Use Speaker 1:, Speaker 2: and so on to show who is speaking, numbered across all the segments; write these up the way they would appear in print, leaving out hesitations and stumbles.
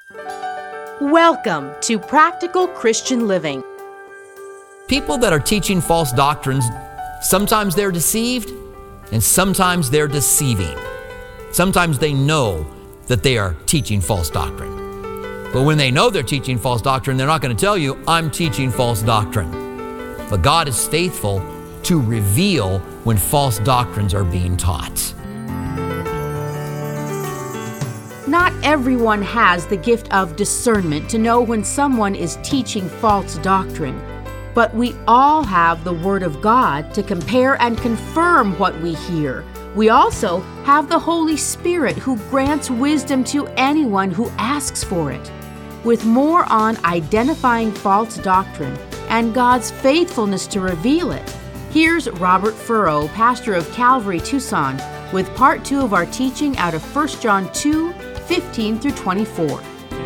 Speaker 1: Welcome to Practical Christian Living.
Speaker 2: People that are teaching false doctrines, sometimes they're deceived and sometimes they're deceiving. Sometimes they know that they are teaching false doctrine. But when they know they're teaching false doctrine, they're not going to tell you, I'm teaching false doctrine. But God is faithful to reveal when false doctrines are being taught.
Speaker 1: Not everyone has the gift of discernment to know when someone is teaching false doctrine, but we all have the Word of God to compare and confirm what we hear. We also have the Holy Spirit who grants wisdom to anyone who asks for it. With more on identifying false doctrine and God's faithfulness to reveal it, here's Robert Furrow, pastor of Calvary Tucson, with part 2 of our teaching out of 1 John 2, 15 through 24.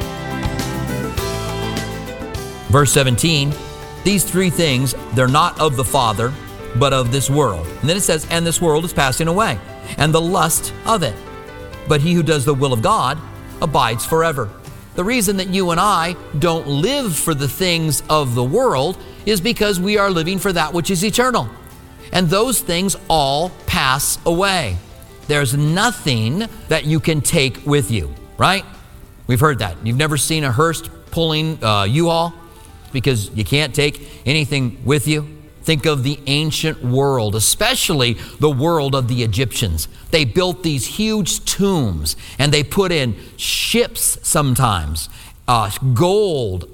Speaker 2: Verse 17, these three things, they're not of the Father, but of this world. And then it says, and this world is passing away, and the lust of it. But he who does the will of God abides forever. The reason that you and I don't live for the things of the world is because we are living for that which is eternal. And those things all pass away. There's nothing that you can take with you, right? We've heard that. You've never seen a hearse pulling U-Haul because you can't take anything with you. Think of the ancient world, especially the world of the Egyptians. They built these huge tombs and they put in ships sometimes, gold,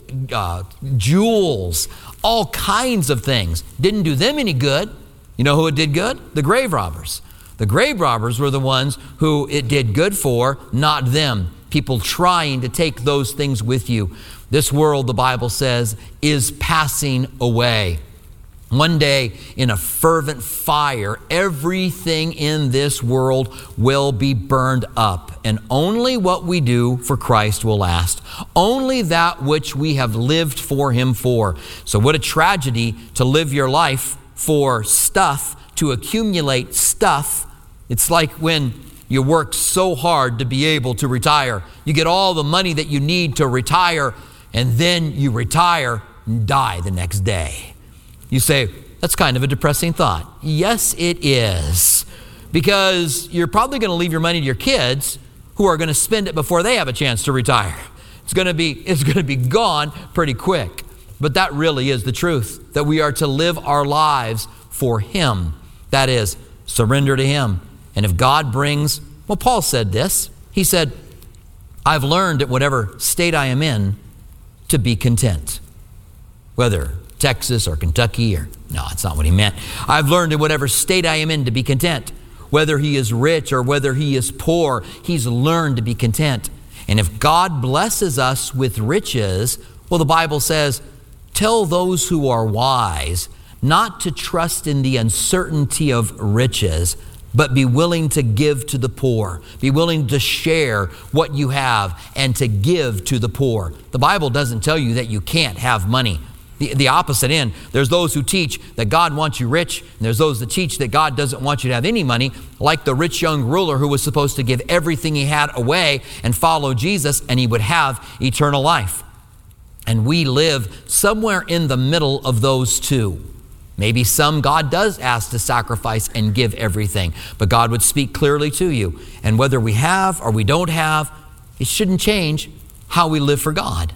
Speaker 2: jewels, all kinds of things. Didn't do them any good. You know who it did good? The grave robbers. The grave robbers were the ones who it did good for, not them. People trying to take those things with you. This world, the Bible says, is passing away. One day, in a fervent fire, everything in this world will be burned up, and only what we do for Christ will last. Only that which we have lived for Him for. So what a tragedy to live your life for stuff, to accumulate stuff. It's like when you work so hard to be able to retire. You get all the money that you need to retire, and then you retire and die the next day. You say, that's kind of a depressing thought. Yes, it is. Because you're probably going to leave your money to your kids who are going to spend it before they have a chance to retire. It's going to be gone pretty quick. But that really is the truth, that we are to live our lives for Him. That is, surrender to Him. And if God brings, well, Paul said this. He said, I've learned at whatever state I am in to be content. Whether Texas or Kentucky or, no, that's not what he meant. I've learned in whatever state I am in to be content. Whether he is rich or whether he is poor, he's learned to be content. And if God blesses us with riches, well, the Bible says, tell those who are wise not to trust in the uncertainty of riches, but be willing to give to the poor. Be willing to share what you have and to give to the poor. The Bible doesn't tell you that you can't have money. The opposite end, there's those who teach that God wants you rich, and there's those that teach that God doesn't want you to have any money, like the rich young ruler who was supposed to give everything he had away and follow Jesus, and he would have eternal life. And we live somewhere in the middle of those two. Maybe some God does ask to sacrifice and give everything, but God would speak clearly to you. And whether we have or we don't have, it shouldn't change how we live for God.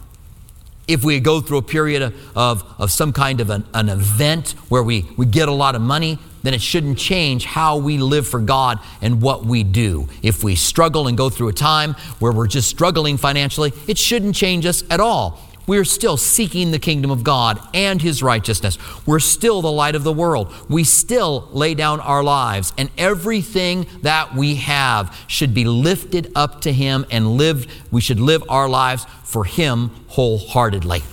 Speaker 2: If we go through a period of some kind of an event where we get a lot of money, then it shouldn't change how we live for God and what we do. If we struggle and go through a time where we're just struggling financially, it shouldn't change us at all. We're still seeking the kingdom of God and His righteousness. We're still the light of the world. We still lay down our lives, and everything that we have should be lifted up to Him and we should live our lives for Him wholeheartedly.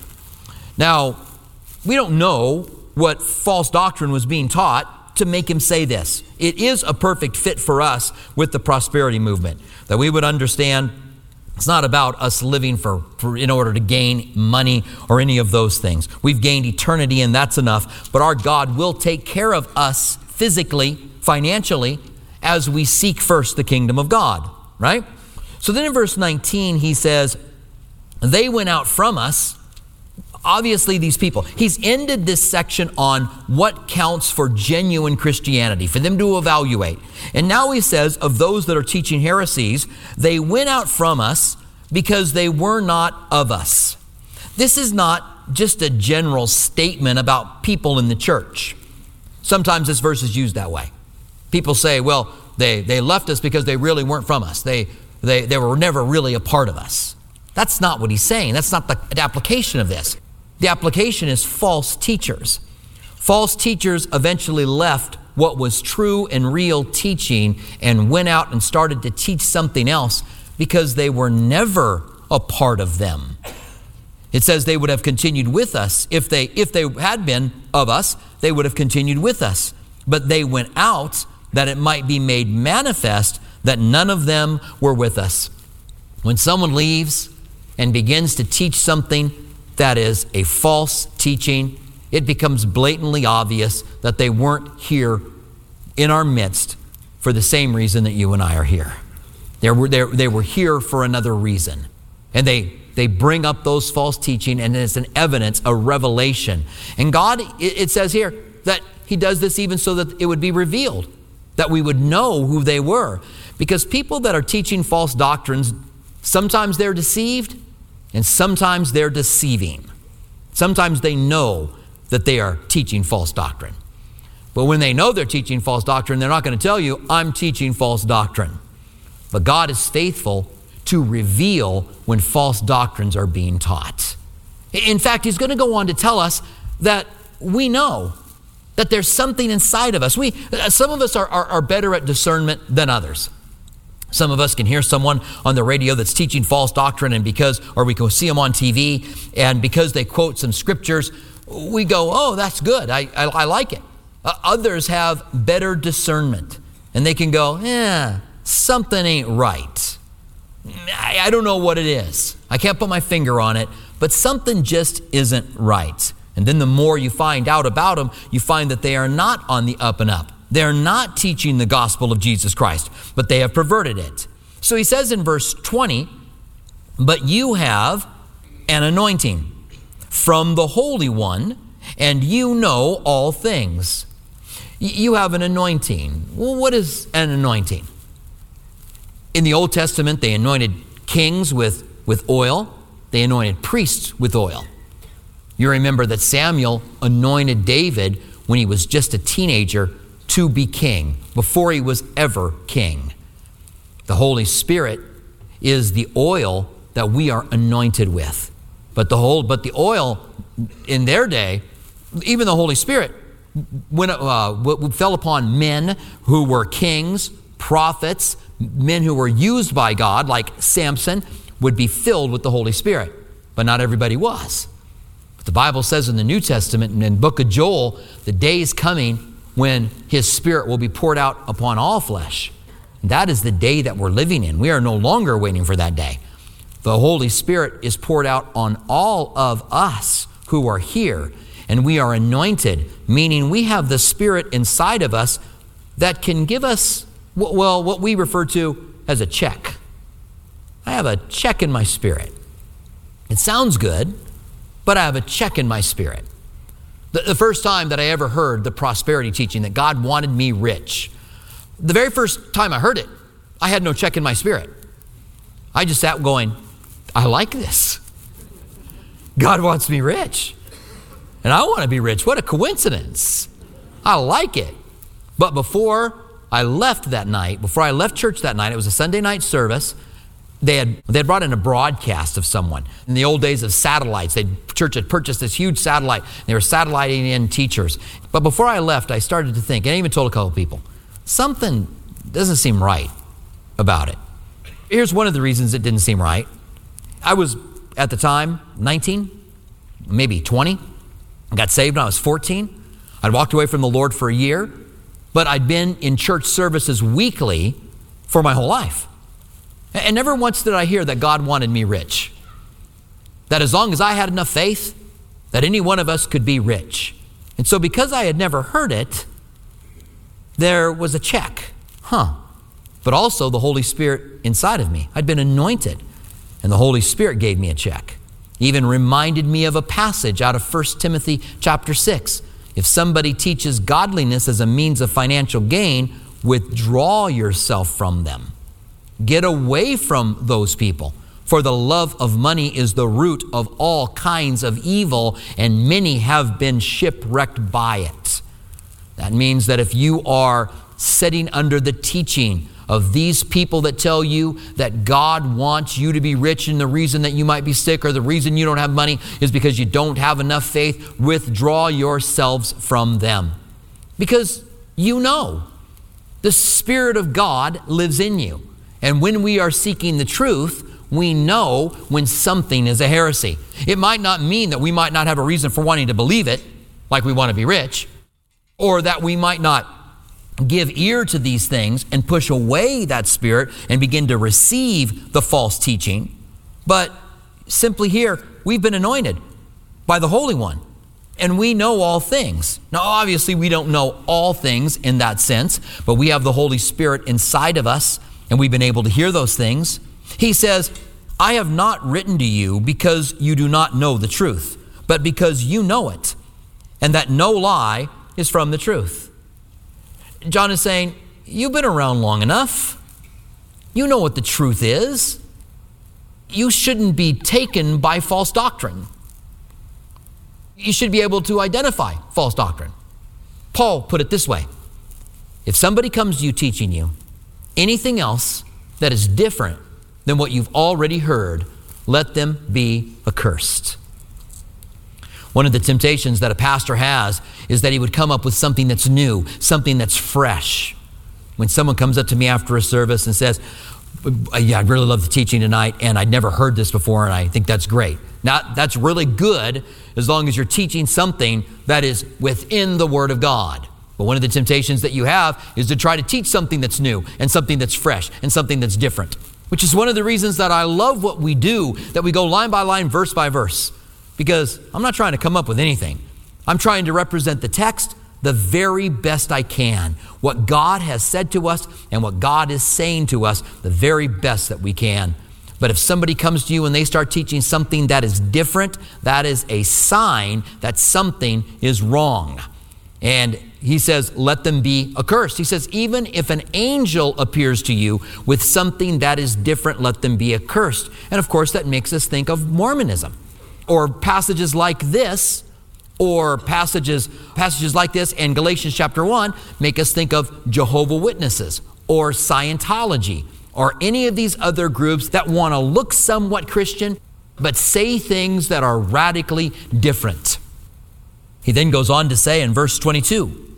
Speaker 2: Now, we don't know what false doctrine was being taught to make him say this. It is a perfect fit for us with the prosperity movement, that we would understand it's not about us living in order to gain money or any of those things. We've gained eternity and that's enough. But our God will take care of us physically, financially, as we seek first the kingdom of God, right? So then in verse 19, he says, they went out from us. Obviously, these people. He's ended this section on what counts for genuine Christianity, for them to evaluate. And now he says, of those that are teaching heresies, they went out from us because they were not of us. This is not just a general statement about people in the church. Sometimes this verse is used that way. People say, well, they left us because they really weren't from us. They were never really a part of us. That's not what he's saying. That's not the application of this. The application is false teachers. False teachers eventually left what was true and real teaching and went out and started to teach something else because they were never a part of them. It says they would have continued with us. If they had been of us, they would have continued with us. But they went out that it might be made manifest that none of them were with us. When someone leaves and begins to teach something that is a false teaching, it becomes blatantly obvious that they weren't here in our midst for the same reason that you and I are here. They were here for another reason. And they bring up those false teaching, and it's an evidence, a revelation. And God, it says here that he does this even so that it would be revealed, that we would know who they were. Because people that are teaching false doctrines, sometimes they're deceived and sometimes they're deceiving. Sometimes they know that they are teaching false doctrine. But when they know they're teaching false doctrine, they're not going to tell you, I'm teaching false doctrine. But God is faithful to reveal when false doctrines are being taught. In fact, he's going to go on to tell us that we know that there's something inside of us. Some of us are better at discernment than others. Some of us can hear someone on the radio that's teaching false doctrine, or we can see them on TV, and because they quote some scriptures, we go, oh, that's good. I like it. Others have better discernment, and they can go, something ain't right. I don't know what it is. I can't put my finger on it, but something just isn't right. And then the more you find out about them, you find that they are not on the up and up. They're not teaching the gospel of Jesus Christ, but they have perverted it. So he says in verse 20, but you have an anointing from the Holy One, and you know all things. You have an anointing. Well, what is an anointing? In the Old Testament, they anointed kings with oil. They anointed priests with oil. You remember that Samuel anointed David when he was just a teenager to be king, before he was ever king. The Holy Spirit is the oil that we are anointed with. But the oil in their day, even the Holy Spirit, when it fell upon men who were kings, prophets, men who were used by God, like Samson, would be filled with the Holy Spirit. But not everybody was. But the Bible says in the New Testament, and in the book of Joel, the day is coming when his Spirit will be poured out upon all flesh. And that is the day that we're living in. We are no longer waiting for that day. The Holy Spirit is poured out on all of us who are here, and we are anointed, meaning we have the Spirit inside of us that can give us, well, what we refer to as a check. I have a check in my spirit. It sounds good, but I have a check in my spirit. The first time that I ever heard the prosperity teaching that God wanted me rich, the very first time I heard it, I had no check in my spirit. I just sat going, I like this. God wants me rich. And I want to be rich. What a coincidence. I like it. But before I left that night, before I left church that night, it was a Sunday night service, they had brought in a broadcast of someone. In the old days of satellites, church had purchased this huge satellite. They were satelliting in teachers. But before I left, I started to think, and I even told a couple people, something doesn't seem right about it. Here's one of the reasons it didn't seem right. I was, at the time, 19, maybe 20. I got saved when I was 14. I'd walked away from the Lord for a year, but I'd been in church services weekly for my whole life. And never once did I hear that God wanted me rich. That as long as I had enough faith, that any one of us could be rich. And so because I had never heard it, there was a check. But also the Holy Spirit inside of me. I'd been anointed. And the Holy Spirit gave me a check. Even reminded me of a passage out of 1 Timothy chapter 6. If somebody teaches godliness as a means of financial gain, withdraw yourself from them. Get away from those people. For the love of money is the root of all kinds of evil, and many have been shipwrecked by it. That means that if you are sitting under the teaching of these people that tell you that God wants you to be rich and the reason that you might be sick or the reason you don't have money is because you don't have enough faith, withdraw yourselves from them. Because you know the Spirit of God lives in you. And when we are seeking the truth, we know when something is a heresy. It might not mean that we might not have a reason for wanting to believe it, like we want to be rich, or that we might not give ear to these things and push away that spirit and begin to receive the false teaching. But simply here, we've been anointed by the Holy One, and we know all things. Now, obviously, we don't know all things in that sense, but we have the Holy Spirit inside of us, and we've been able to hear those things. He says, I have not written to you because you do not know the truth, but because you know it, and that no lie is from the truth. John is saying, you've been around long enough. You know what the truth is. You shouldn't be taken by false doctrine. You should be able to identify false doctrine. Paul put it this way. If somebody comes to you teaching you anything else that is different than what you've already heard, let them be accursed. One of the temptations that a pastor has is that he would come up with something that's new, something that's fresh. When someone comes up to me after a service and says, yeah, I really love the teaching tonight, and I'd never heard this before, and I think that's great. Now, that's really good as long as you're teaching something that is within the Word of God. But one of the temptations that you have is to try to teach something that's new and something that's fresh and something that's different, which is one of the reasons that I love what we do, that we go line by line, verse by verse. Because I'm not trying to come up with anything. I'm trying to represent the text the very best I can. What God has said to us and what God is saying to us, the very best that we can. But if somebody comes to you and they start teaching something that is different, that is a sign that something is wrong. And he says, let them be accursed. He says, even if an angel appears to you with something that is different, let them be accursed. And of course, that makes us think of Mormonism. Or passages like this, or passages like this in Galatians chapter 1 make us think of Jehovah's Witnesses or Scientology or any of these other groups that want to look somewhat Christian but say things that are radically different. He then goes on to say in verse 22,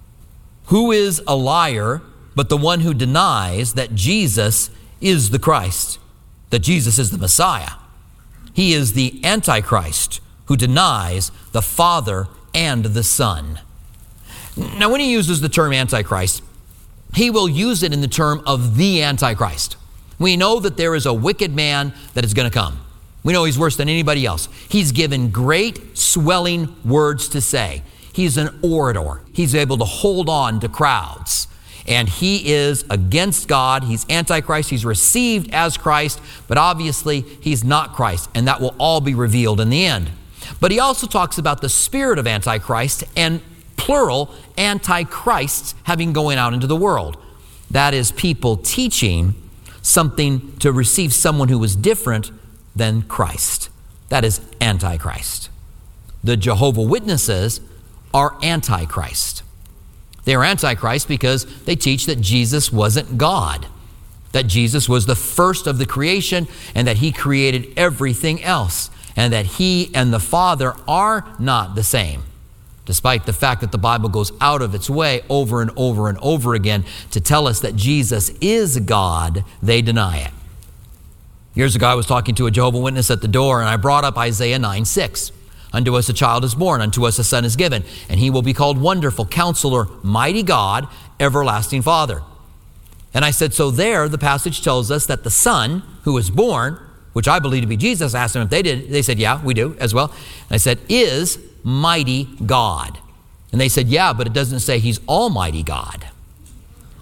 Speaker 2: who is a liar but the one who denies that Jesus is the Christ, that Jesus is the Messiah? He is the Antichrist who denies the Father and the Son. Now, when he uses the term Antichrist, he will use it in the term of the Antichrist. We know that there is a wicked man that is going to come. We know he's worse than anybody else. He's given great swelling words to say. He's an orator. He's able to hold on to crowds. And he is against God. He's Antichrist. He's received as Christ, but obviously he's not Christ, and that will all be revealed in the end. But he also talks about the spirit of Antichrist and plural antichrists having going out into the world. That is people teaching something to receive someone who is different than Christ. That is Antichrist. The Jehovah's Witnesses are Antichrist. They are Antichrist because they teach that Jesus wasn't God, that Jesus was the first of the creation and that he created everything else, and that he and the Father are not the same, despite the fact that the Bible goes out of its way over and over and over again to tell us that Jesus is God. They deny it. Years ago, I was talking to a Jehovah's Witness at the door, and I brought up Isaiah 9:6. Unto us a child is born, unto us a son is given, and he will be called Wonderful, Counselor, Mighty God, Everlasting Father. And I said, so there the passage tells us that the son who was born, which I believe to be Jesus, I asked them if they did. They said, yeah, we do as well. And I said, is mighty God. And they said, yeah, but it doesn't say he's Almighty God.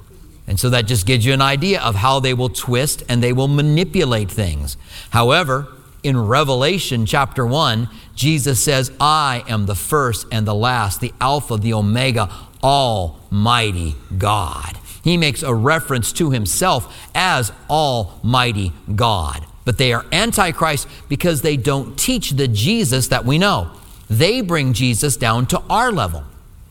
Speaker 2: And so that just gives you an idea of how they will twist and they will manipulate things. However, in Revelation chapter 1, Jesus says, I am the first and the last, the Alpha, the Omega, Almighty God. He makes a reference to himself as Almighty God. But they are Antichrist because they don't teach the Jesus that we know. They bring Jesus down to our level.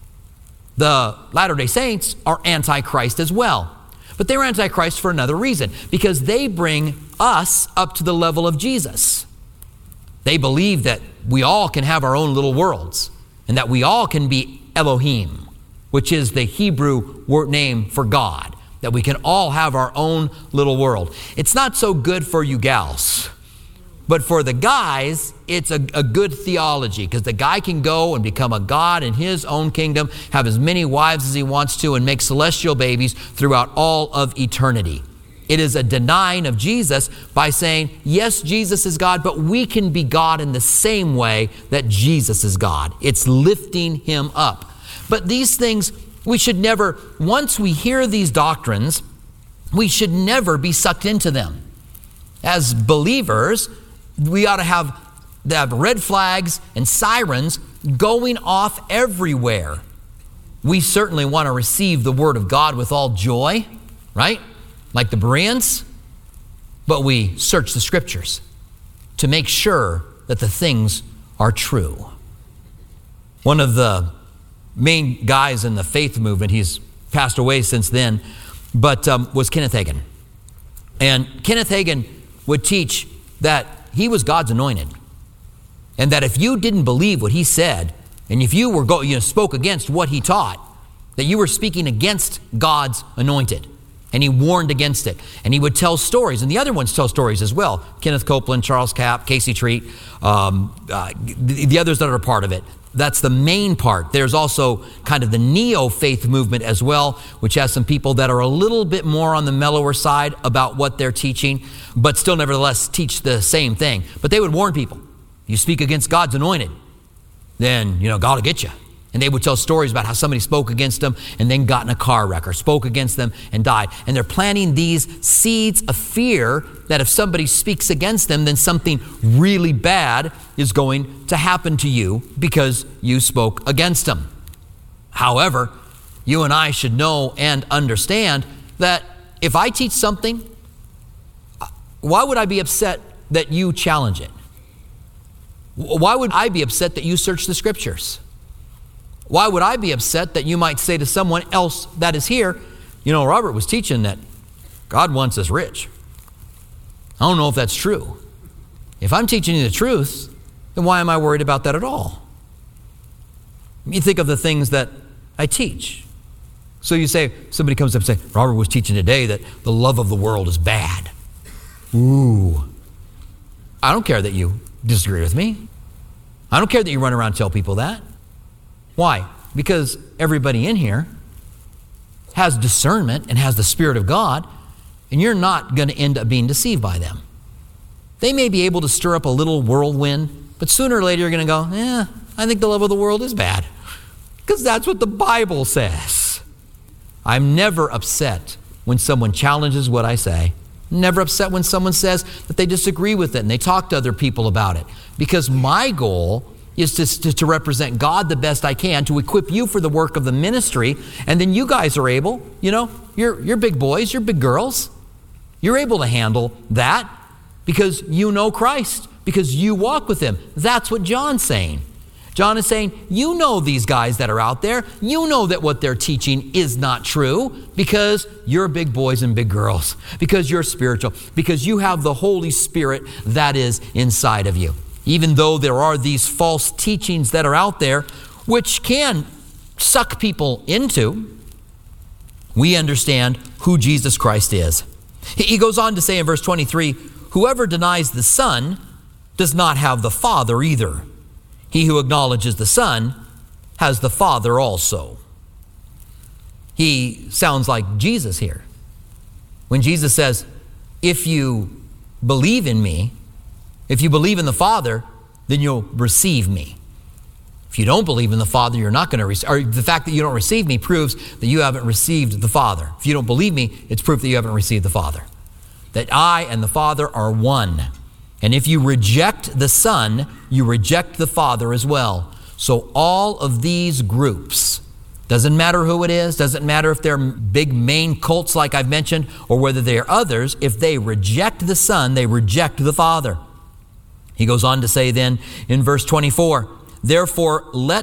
Speaker 2: The Latter-day Saints are Antichrist as well. But they're Antichrist for another reason, because they bring us up to the level of Jesus. They believe that we all can have our own little worlds and that we all can be Elohim, which is the Hebrew word name for God, that we can all have our own little world. It's not so good for you gals, but for the guys, it's a good theology, because the guy can go and become a god in his own kingdom, have as many wives as he wants to, and make celestial babies throughout all of eternity. It is a denying of Jesus by saying, yes, Jesus is God, but we can be God in the same way that Jesus is God. It's lifting him up. But these things, we should never, once we hear these doctrines, we should never be sucked into them. As believers, we ought to have red flags and sirens going off everywhere. We certainly want to receive the Word of God with all joy, right? Like the Bereans. But we search the Scriptures to make sure that the things are true. One of the main guys in the faith movement, he's passed away since then, but was Kenneth Hagin. And Kenneth Hagin would teach that he was God's anointed, and that if you didn't believe what he said, and if you were spoke against what he taught, that you were speaking against God's anointed. And he warned against it. And he would tell stories, and the other ones tell stories as well. Kenneth Copeland, Charles Capp, Casey Treat, the others that are a part of it. That's the main part. There's also kind of the neo-faith movement as well, which has some people that are a little bit more on the mellower side about what they're teaching, but still nevertheless teach the same thing. But they would warn people, you speak against God's anointed, then, God will get you. And they would tell stories about how somebody spoke against them and then got in a car wreck, or spoke against them and died. And they're planting these seeds of fear that if somebody speaks against them, then something really bad is going to happen to you because you spoke against them. However, you and I should know and understand that if I teach something, why would I be upset that you challenge it? Why would I be upset that you search the Scriptures? Why would I be upset that you might say to someone else that is here, Robert was teaching that God wants us rich. I don't know if that's true. If I'm teaching you the truth, then why am I worried about that at all? You think of the things that I teach. So you say, somebody comes up and say, Robert was teaching today that the love of the world is bad. Ooh. I don't care that you disagree with me. I don't care that you run around and tell people that. Why? Because everybody in here has discernment and has the Spirit of God, and you're not going to end up being deceived by them. They may be able to stir up a little whirlwind, but sooner or later you're going to go, I think the love of the world is bad, because that's what the Bible says. I'm never upset when someone challenges what I say. Never upset when someone says that they disagree with it and they talk to other people about it, because my goal is to represent God the best I can, to equip you for the work of the ministry. And then you guys are able, you're big boys, you're big girls. You're able to handle that because you know Christ, because you walk with him. That's what John's saying. John is saying, you know these guys that are out there. You know that what they're teaching is not true because you're big boys and big girls, because you're spiritual, because you have the Holy Spirit that is inside of you. Even though there are these false teachings that are out there, which can suck people into, we understand who Jesus Christ is. He goes on to say in verse 23, whoever denies the Son does not have the Father either. He who acknowledges the Son has the Father also. He sounds like Jesus here. When Jesus says, if you believe in me, if you believe in the Father, then you'll receive me. If you don't believe in the Father, you're not going to receive, or the fact that you don't receive me proves that you haven't received the Father. If you don't believe me, it's proof that you haven't received the Father. That I and the Father are one. And if you reject the Son, you reject the Father as well. So all of these groups, doesn't matter who it is, doesn't matter if they're big main cults like I've mentioned, or whether they are others, if they reject the Son, they reject the Father. He goes on to say then in verse 24, therefore let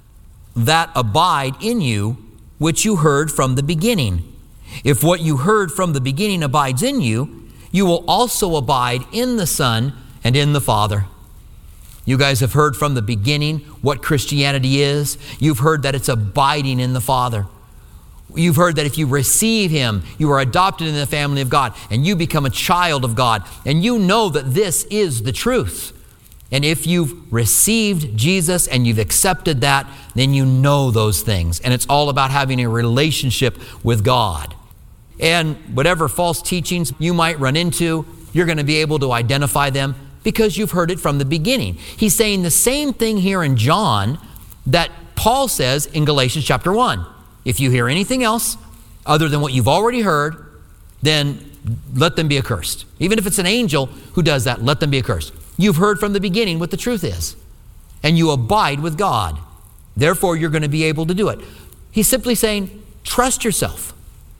Speaker 2: that abide in you which you heard from the beginning. If what you heard from the beginning abides in you, you will also abide in the Son and in the Father. You guys have heard from the beginning what Christianity is. You've heard that it's abiding in the Father. You've heard that if you receive Him, you are adopted in the family of God, and you become a child of God. And you know that this is the truth. And if you've received Jesus and you've accepted that, then you know those things. And it's all about having a relationship with God. And whatever false teachings you might run into, you're going to be able to identify them because you've heard it from the beginning. He's saying the same thing here in John that Paul says in Galatians chapter 1. If you hear anything else other than what you've already heard, then let them be accursed. Even if it's an angel who does that, let them be accursed. You've heard from the beginning what the truth is, and you abide with God. Therefore, you're going to be able to do it. He's simply saying, trust yourself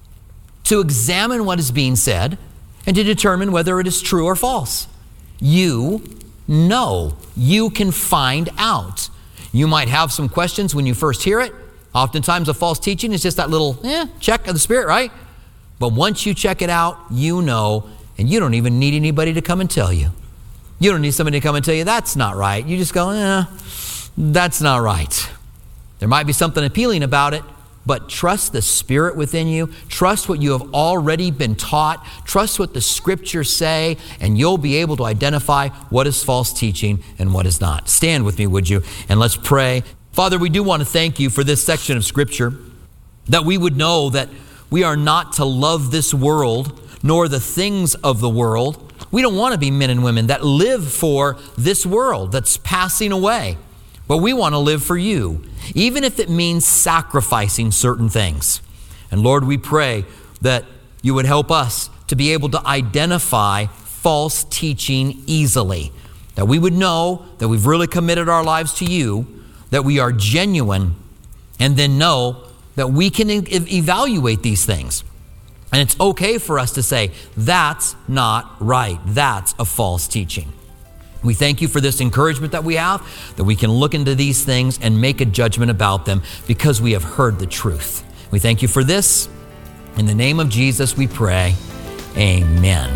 Speaker 2: to examine what is being said and to determine whether it is true or false. You know. You can find out. You might have some questions when you first hear it. Oftentimes a false teaching is just that little check of the Spirit, right? But once you check it out, you know, and you don't even need anybody to come and tell you. You don't need somebody to come and tell you that's not right. You just go, that's not right. There might be something appealing about it, but trust the Spirit within you. Trust what you have already been taught. Trust what the Scriptures say, and you'll be able to identify what is false teaching and what is not. Stand with me, would you? And let's pray. Father, we do want to thank you for this section of Scripture, that we would know that we are not to love this world, nor the things of the world. We don't want to be men and women that live for this world that's passing away. But we want to live for you, even if it means sacrificing certain things. And Lord, we pray that you would help us to be able to identify false teaching easily, that we would know that we've really committed our lives to you, that we are genuine, and then know that we can evaluate these things. And it's okay for us to say, that's not right. That's a false teaching. We thank you for this encouragement that we have, that we can look into these things and make a judgment about them because we have heard the truth. We thank you for this. In the name of Jesus, we pray. Amen.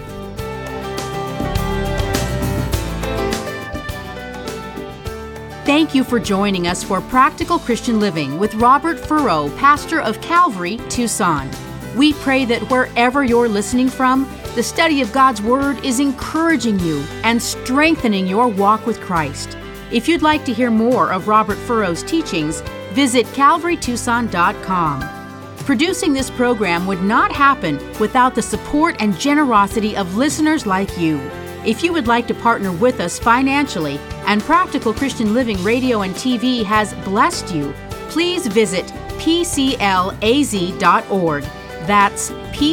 Speaker 1: Thank you for joining us for Practical Christian Living with Robert Furrow, pastor of Calvary, Tucson. We pray that wherever you're listening from, the study of God's Word is encouraging you and strengthening your walk with Christ. If you'd like to hear more of Robert Furrow's teachings, visit calvarytucson.com. Producing this program would not happen without the support and generosity of listeners like you. If you would like to partner with us financially and Practical Christian Living Radio and TV has blessed you, please visit pclaz.org. That's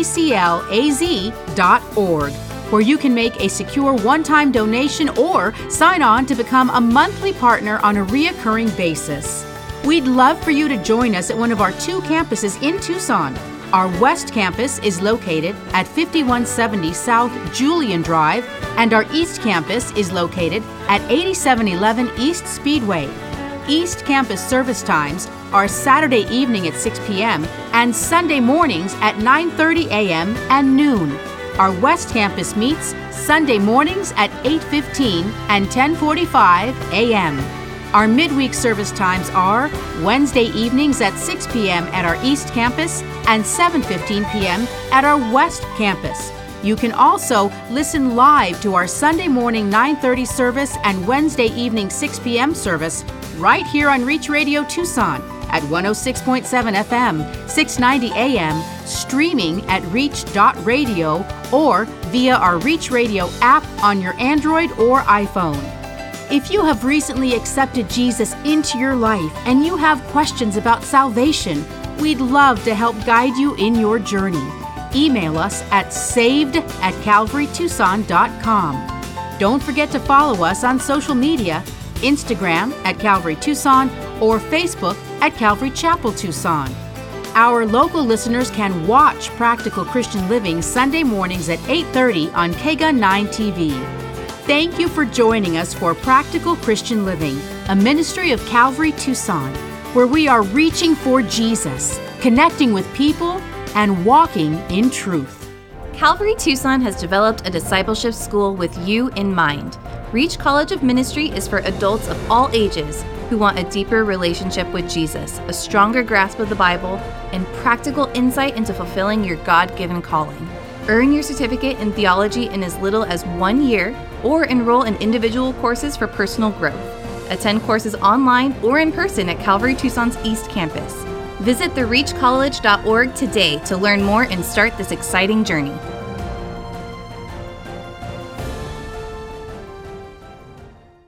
Speaker 1: pclaz.org, where you can make a secure one-time donation or sign on to become a monthly partner on a reoccurring basis. We'd love for you to join us at one of our 2 campuses in Tucson. Our West Campus is located at 5170 South Julian Drive, and our East Campus is located at 8711 East Speedway. East Campus service times are Saturday evening at 6 p.m. and Sunday mornings at 9:30 a.m. and noon. Our West Campus meets Sunday mornings at 8:15 and 10:45 a.m. Our midweek service times are Wednesday evenings at 6 p.m. at our East Campus and 7:15 p.m. at our West Campus. You can also listen live to our Sunday morning 9:30 service and Wednesday evening 6 p.m. service right here on Reach Radio Tucson at 106.7 FM, 690 AM, streaming at reach.radio or via our Reach Radio app on your Android or iPhone. If you have recently accepted Jesus into your life and you have questions about salvation, we'd love to help guide you in your journey. Email us at saved@calvarytucson.com. Don't forget to follow us on social media, Instagram at Calvary Tucson or Facebook at Calvary Chapel Tucson. Our local listeners can watch Practical Christian Living Sunday mornings at 8:30 on KGUN 9 TV. Thank you for joining us for Practical Christian Living, a ministry of Calvary Tucson, where we are reaching for Jesus, connecting with people, and walking in truth.
Speaker 3: Calvary Tucson has developed a discipleship school with you in mind. Reach College of Ministry is for adults of all ages who want a deeper relationship with Jesus, a stronger grasp of the Bible, and practical insight into fulfilling your God-given calling. Earn your certificate in theology in as little as 1 year, or enroll in individual courses for personal growth. Attend courses online or in person at Calvary Tucson's East Campus. Visit thereachcollege.org today to learn more and start this exciting journey.